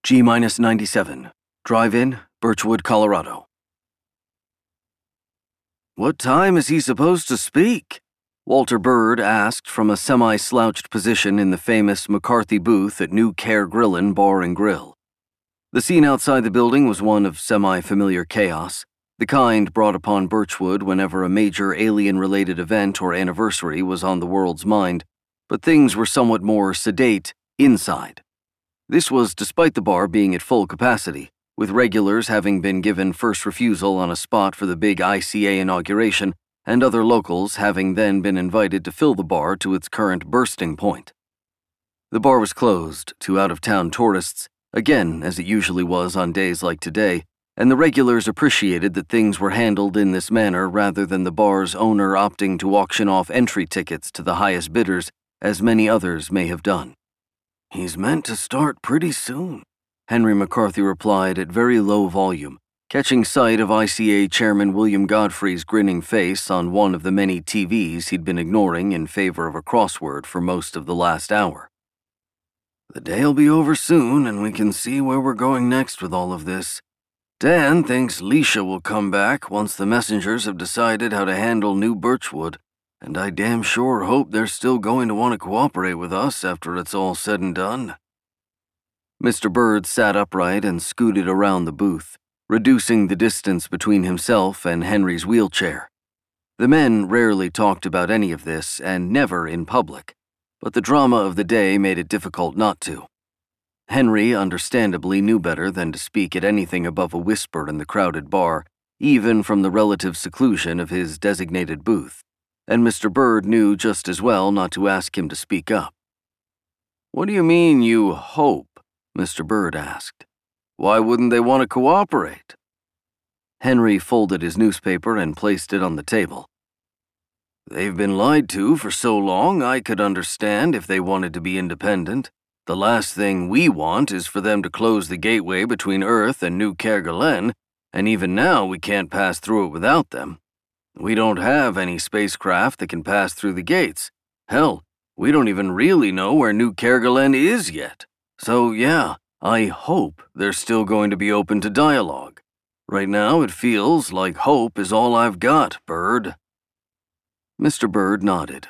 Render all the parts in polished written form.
G-97. Drive-in, Birchwood, Colorado. "What time is he supposed to speak?" Walter Bird asked from a semi-slouched position in the famous McCarthy booth at New Care Grillin' Bar and Grill. The scene outside the building was one of semi-familiar chaos, the kind brought upon Birchwood whenever a major alien-related event or anniversary was on the world's mind, but things were somewhat more sedate inside. This was despite the bar being at full capacity, with regulars having been given first refusal on a spot for the big ICA inauguration, and other locals having then been invited to fill the bar to its current bursting point. The bar was closed to out-of-town tourists, again as it usually was on days like today, and the regulars appreciated that things were handled in this manner rather than the bar's owner opting to auction off entry tickets to the highest bidders, as many others may have done. "He's meant to start pretty soon," Henry McCarthy replied at very low volume, catching sight of ICA Chairman William Godfrey's grinning face on one of the many TVs he'd been ignoring in favor of a crossword for most of the last hour. "The day'll be over soon, and we can see where we're going next with all of this. Dan thinks Leisha will come back once the messengers have decided how to handle New Birchwood, and I damn sure hope they're still going to want to cooperate with us after it's all said and done." Mr. Bird sat upright and scooted around the booth, reducing the distance between himself and Henry's wheelchair. The men rarely talked about any of this, and never in public, but the drama of the day made it difficult not to. Henry understandably knew better than to speak at anything above a whisper in the crowded bar, even from the relative seclusion of his designated booth, and Mr. Bird knew just as well not to ask him to speak up. "What do you mean, you hope?" Mr. Bird asked. "Why wouldn't they want to cooperate?" Henry folded his newspaper and placed it on the table. "They've been lied to for so long, I could understand if they wanted to be independent. The last thing we want is for them to close the gateway between Earth and New Kerguelen, and even now we can't pass through it without them. We don't have any spacecraft that can pass through the gates. Hell, we don't even really know where New Kerguelen is yet. So yeah, I hope they're still going to be open to dialogue. Right now it feels like hope is all I've got, Bird." Mr. Bird nodded.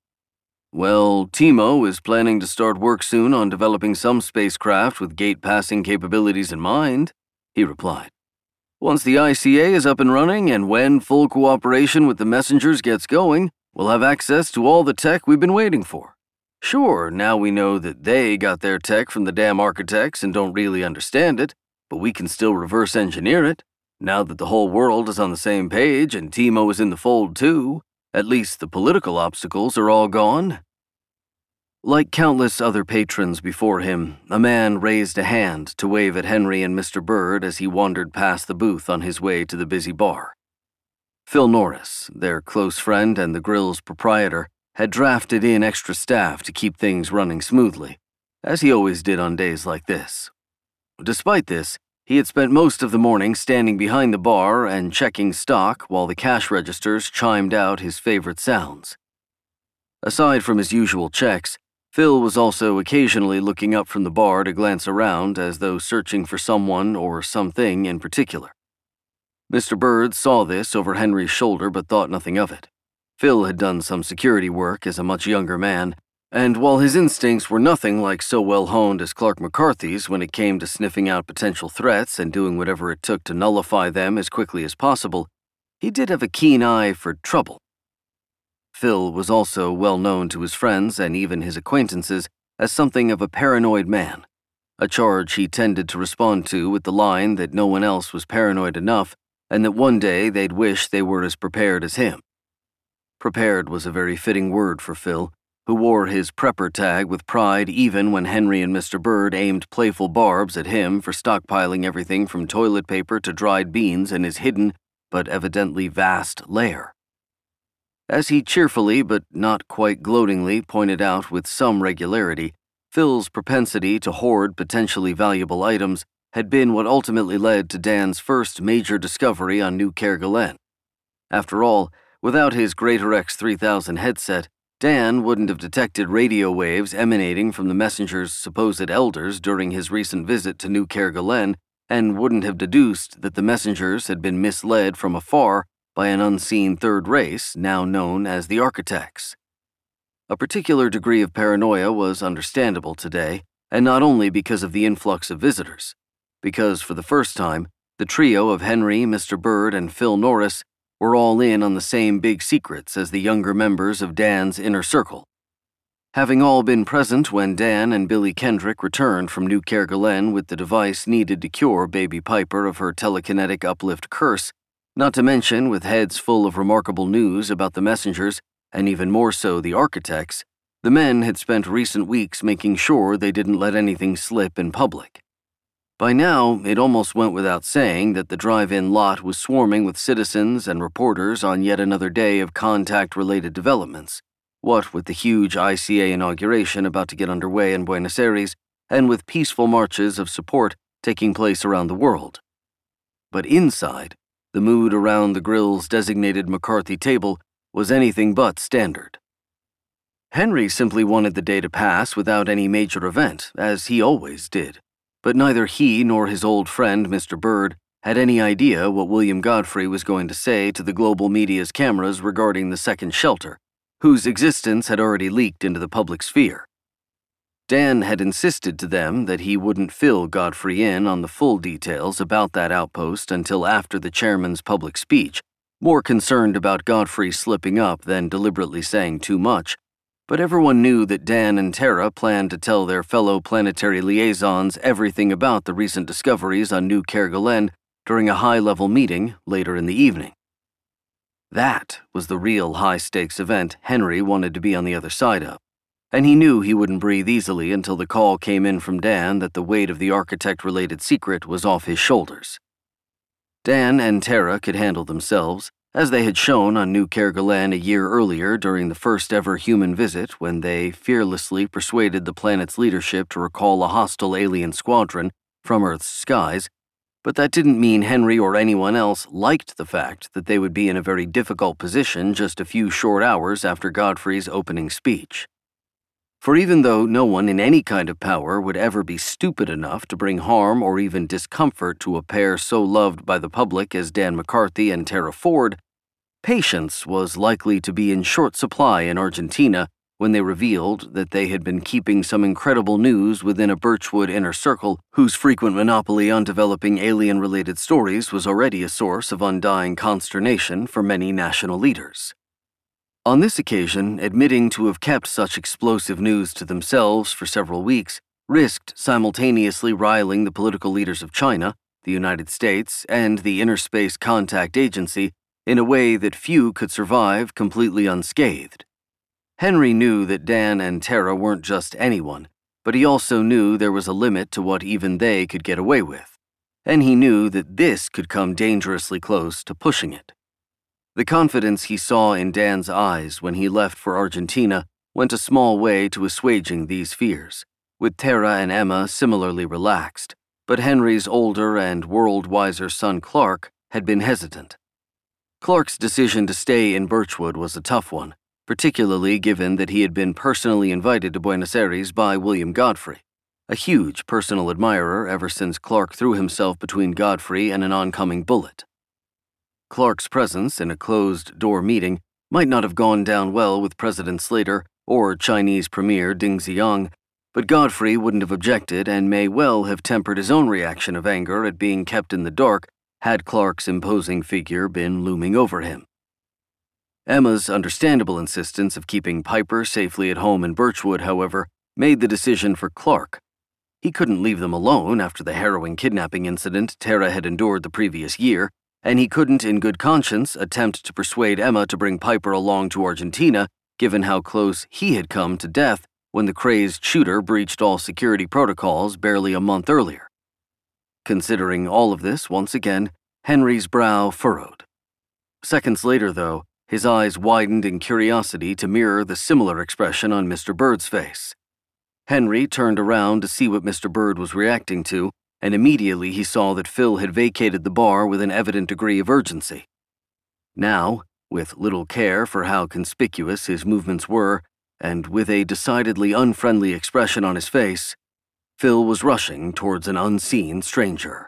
"Well, Timo is planning to start work soon on developing some spacecraft with gate-passing capabilities in mind," he replied. "Once the ICA is up and running and when full cooperation with the messengers gets going, we'll have access to all the tech we've been waiting for. Sure, now we know that they got their tech from the damn architects and don't really understand it, but we can still reverse engineer it. Now that the whole world is on the same page and Timo is in the fold too, at least the political obstacles are all gone." Like countless other patrons before him, a man raised a hand to wave at Henry and Mr. Bird as he wandered past the booth on his way to the busy bar. Phil Norris, their close friend and the grill's proprietor, had drafted in extra staff to keep things running smoothly, as he always did on days like this. Despite this, he had spent most of the morning standing behind the bar and checking stock while the cash registers chimed out his favorite sounds. Aside from his usual checks, Phil was also occasionally looking up from the bar to glance around as though searching for someone or something in particular. Mr. Bird saw this over Henry's shoulder but thought nothing of it. Phil had done some security work as a much younger man, and while his instincts were nothing like so well honed as Clark McCarthy's when it came to sniffing out potential threats and doing whatever it took to nullify them as quickly as possible, he did have a keen eye for trouble. Phil was also well known to his friends and even his acquaintances as something of a paranoid man, a charge he tended to respond to with the line that no one else was paranoid enough and that one day they'd wish they were as prepared as him. Prepared was a very fitting word for Phil, who wore his prepper tag with pride even when Henry and Mr. Bird aimed playful barbs at him for stockpiling everything from toilet paper to dried beans in his hidden, but evidently vast, lair. As he cheerfully but not quite gloatingly pointed out with some regularity, Phil's propensity to hoard potentially valuable items had been what ultimately led to Dan's first major discovery on New Kerguelen. After all, without his Greater X 3000 headset, Dan wouldn't have detected radio waves emanating from the messenger's supposed elders during his recent visit to New Kerguelen, and wouldn't have deduced that the messengers had been misled from afar by an unseen third race now known as the Architects. A particular degree of paranoia was understandable today, and not only because of the influx of visitors, because for the first time, the trio of Henry, Mr. Bird, and Phil Norris were all in on the same big secrets as the younger members of Dan's inner circle. Having all been present when Dan and Billy Kendrick returned from New Kerguelen with the device needed to cure Baby Piper of her telekinetic uplift curse, not to mention with heads full of remarkable news about the messengers, and even more so the Architects, the men had spent recent weeks making sure they didn't let anything slip in public. By now, it almost went without saying that the drive-in lot was swarming with citizens and reporters on yet another day of contact-related developments, what with the huge ICA inauguration about to get underway in Buenos Aires, and with peaceful marches of support taking place around the world. But inside, the mood around the grill's designated McCarthy table was anything but standard. Henry simply wanted the day to pass without any major event, as he always did. But neither he nor his old friend, Mr. Bird, had any idea what William Godfrey was going to say to the global media's cameras regarding the second shelter, whose existence had already leaked into the public sphere. Dan had insisted to them that he wouldn't fill Godfrey in on the full details about that outpost until after the chairman's public speech, more concerned about Godfrey slipping up than deliberately saying too much. But everyone knew that Dan and Tara planned to tell their fellow planetary liaisons everything about the recent discoveries on New Kerguelen during a high-level meeting later in the evening. That was the real high-stakes event Henry wanted to be on the other side of, and he knew he wouldn't breathe easily until the call came in from Dan that the weight of the architect-related secret was off his shoulders. Dan and Tara could handle themselves, as they had shown on New Kerguelen a year earlier during the first-ever human visit when they fearlessly persuaded the planet's leadership to recall a hostile alien squadron from Earth's skies, but that didn't mean Henry or anyone else liked the fact that they would be in a very difficult position just a few short hours after Godfrey's opening speech. For even though no one in any kind of power would ever be stupid enough to bring harm or even discomfort to a pair so loved by the public as Dan McCarthy and Tara Ford, patience was likely to be in short supply in Argentina when they revealed that they had been keeping some incredible news within a Birchwood inner circle whose frequent monopoly on developing alien-related stories was already a source of undying consternation for many national leaders. On this occasion, admitting to have kept such explosive news to themselves for several weeks risked simultaneously riling the political leaders of China, the United States, and the Interspace Contact Agency in a way that few could survive completely unscathed. Henry knew that Dan and Tara weren't just anyone, but he also knew there was a limit to what even they could get away with, and he knew that this could come dangerously close to pushing it. The confidence he saw in Dan's eyes when he left for Argentina went a small way to assuaging these fears, with Tara and Emma similarly relaxed, but Henry's older and world-wiser son Clark had been hesitant. Clark's decision to stay in Birchwood was a tough one, particularly given that he had been personally invited to Buenos Aires by William Godfrey, a huge personal admirer ever since Clark threw himself between Godfrey and an oncoming bullet. Clark's presence in a closed-door meeting might not have gone down well with President Slater or Chinese Premier Deng Xiyang, but Godfrey wouldn't have objected and may well have tempered his own reaction of anger at being kept in the dark had Clark's imposing figure been looming over him. Emma's understandable insistence of keeping Piper safely at home in Birchwood, however, made the decision for Clark. He couldn't leave them alone after the harrowing kidnapping incident Tara had endured the previous year, and he couldn't in good conscience attempt to persuade Emma to bring Piper along to Argentina, given how close he had come to death when the crazed shooter breached all security protocols barely a month earlier. Considering all of this once again, Henry's brow furrowed. Seconds later, though, his eyes widened in curiosity to mirror the similar expression on Mr. Bird's face. Henry turned around to see what Mr. Bird was reacting to, and immediately he saw that Phil had vacated the bar with an evident degree of urgency. Now, With little care for how conspicuous his movements were, and with a decidedly unfriendly expression on his face, Phil was rushing towards an unseen stranger.